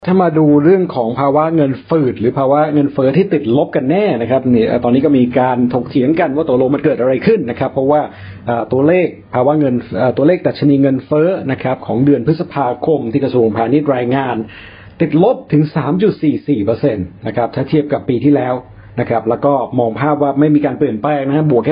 ถ้ามาดูเรื่องของภาวะเงินฝืดหรือภาวะเงินเฟ้อที่ติดลบกันแน่นะครับนี่ตอนนี้ก็มีการถกเถียงกันว่าตกลงมันเกิดอะไรขึ้นนะครับเพราะว่าตัวเลขภาวะเงินตัวเลขดัชนีเงินเฟ้อนะครับของเดือนพฤษภาคมที่กระทรวงพาณิชย์รายงานติดลบถึง 3.44% นะครับถ้าเทียบกับปีที่แล้วนะครับแล้วก็มองภาพว่าไม่มีการเปลี่ยนแปลงนะฮะบวกแค่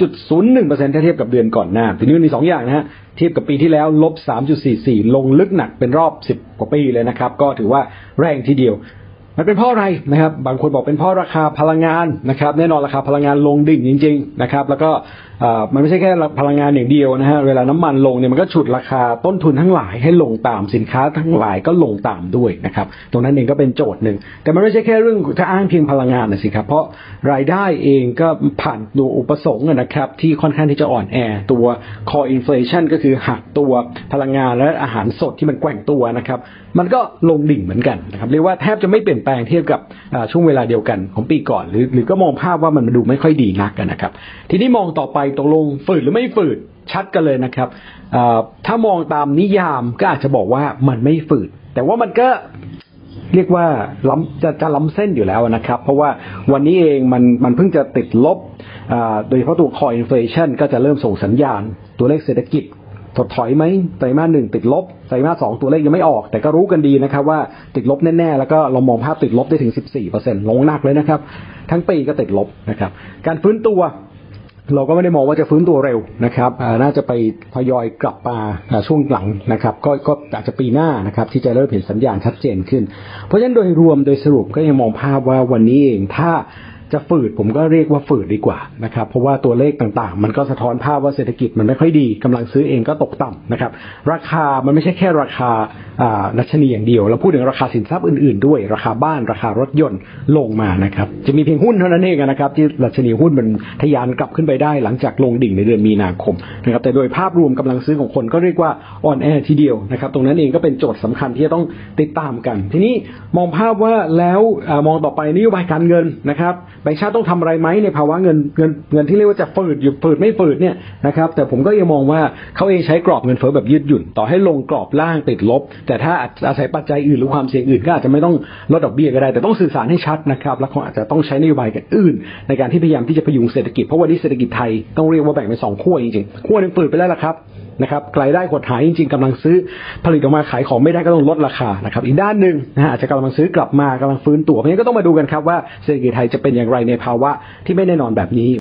0.01% ถ้าเทียบกับเดือนก่อนหน้าทีนี้มันมี2อย่างนะฮะเทียบกับปีที่แล้วลบ 3.44 ลงลึกหนักเป็นรอบ10กว่าปีเลยนะครับก็ถือว่าแรงทีเดียวมันเป็นเพราะอะไรนะครับบางคนบอกเป็นเพราะราคาพลังงานนะครับแน่นอนราคาพลังงานลงดิ่งจริงๆนะครับแล้วก็มันไม่ใช่แค่พลังงานอย่างเดียวนะฮะเวลาน้ำมันลงเนี่ยมันก็ฉุดราคาต้นทุนทั้งหลายให้ลงตามสินค้าทั้งหลายก็ลงตามด้วยนะครับตรงนั้นเองก็เป็นโจทย์หนึ่งแต่มันไม่ใช่แค่เรื่องถ้าอ้างเพียงพลังงานนะสิครับเพราะรายได้เองก็ผ่านตัวอุปสงค์นะครับที่ค่อนข้างที่จะอ่อนแอตัว core inflation ก็คือหักตัวพลังงานและอาหารสดที่มันแกว่งตัวนะครับมันก็ลงดิ่งเหมือนกันนะครับเรียกว่าแทบจะไม่เปลี่ยนแปลงเทียบกับช่วงเวลาเดียวกันของปีก่อนหรือก็มองภาพว่ามันดูไม่ค่อยดีนักกันนะครับทีนี้มองต่อไปตกลงฝืดหรือไม่ฝืดชัดกันเลยนะครับถ้ามองตามนิยามก็อาจจะบอกว่ามันไม่ฝืดแต่ว่ามันก็เรียกว่าจะล้ำเส้นอยู่แล้วนะครับเพราะว่าวันนี้เองมันเพิ่งจะติดลบโดยเฉพาะตัว core inflation ก็จะเริ่มส่งสัญญาณตัวเลขเศรษฐกิจถดถอยไหมไตรมาส1ติดลบไตรมาส2ตัวเลขยังไม่ออกแต่ก็รู้กันดีนะครับว่าติดลบแน่ๆแล้วก็เรามองภาพติดลบได้ถึง 14% ลงหนักเลยนะครับทั้งปีก็ติดลบนะครับการฟื้นตัวเราก็ไม่ได้มองว่าจะฟื้นตัวเร็วนะครับน่าจะไปทยอยกลับมาช่วงหลังนะครับก็อาจจะปีหน้านะครับที่จะเริ่มเห็นสัญญาณชัดเจนขึ้นเพราะฉะนั้นโดยรวมโดยสรุปก็ยังมองภาพว่าวันนี้เองถ้าจะฝืดผมก็เรียกว่าฝืดดีกว่านะครับเพราะว่าตัวเลขต่างๆมันก็สะท้อนภาพว่าเศรษฐกิจมันไม่ค่อยดีกำลังซื้อเองก็ตกต่ำนะครับราคามันไม่ใช่แค่ราคาดัชนีอย่างเดียวเราพูดถึงราคาสินทรัพย์อื่นๆด้วยราคาบ้านราคารถยนต์ลงมานะครับจะมีเพียงหุ้นเท่านั้นเองนะครับที่ดัชนีหุ้นมันทะยานกลับขึ้นไปได้หลังจากลงดิ่งในเดือนมีนาคมนะครับแต่โดยภาพรวมกำลังซื้อของคนก็เรียกว่าอ่อนแอทีเดียวนะครับตรงนั้นเองก็เป็นโจทย์สำคัญที่จะต้องติดตามกันทีนี้มองภาพว่าแล้วมองต่อไปนโยบายการเงินนะครับแบงก์ชาติต้องทำอะไรไหมในภาวะเงินที่เรียกว่าจะฝืดอยู่ฝืดไม่ฝืดเนี่ยนะครับแต่ผมก็ยังมองว่าเขาเองใช้กรอบเงินเฟ้อแบบยืดหยุ่นต่อให้ลงกรอบล่างติดลบแต่ถ้าอาศัยปัจจัยอื่นหรือความเสี่ยงอื่นก็อาจจะไม่ต้องลดดอกเบี้ยก็ได้แต่ต้องสื่อสารให้ชัดนะครับและคงอาจจะต้องใช้นโยบายกันอื่นในการที่พยายามที่จะพยุงเศรษฐกิจเพราะวันนี้เศรษฐกิจไทยต้องเรียกว่าแบ่งเป็น2ขั้วจริงๆขั้วนึงฝืดไปแล้วล่ะครับนะครับรายได้หดหายจริงๆกำลังซื้อผลิตออกมาขายของไม่ได้ก็ต้องลดราคานะครับอีกด้านหนึ่งอาจจะกำลังซื้อกลับมากำลังฟื้นตัวเพราะฉะนั้นก็ต้องมาดูกันครับว่าเศรษฐกิจไทยจะเป็นอย่างไรในภาวะที่ไม่แน่นอนแบบนี้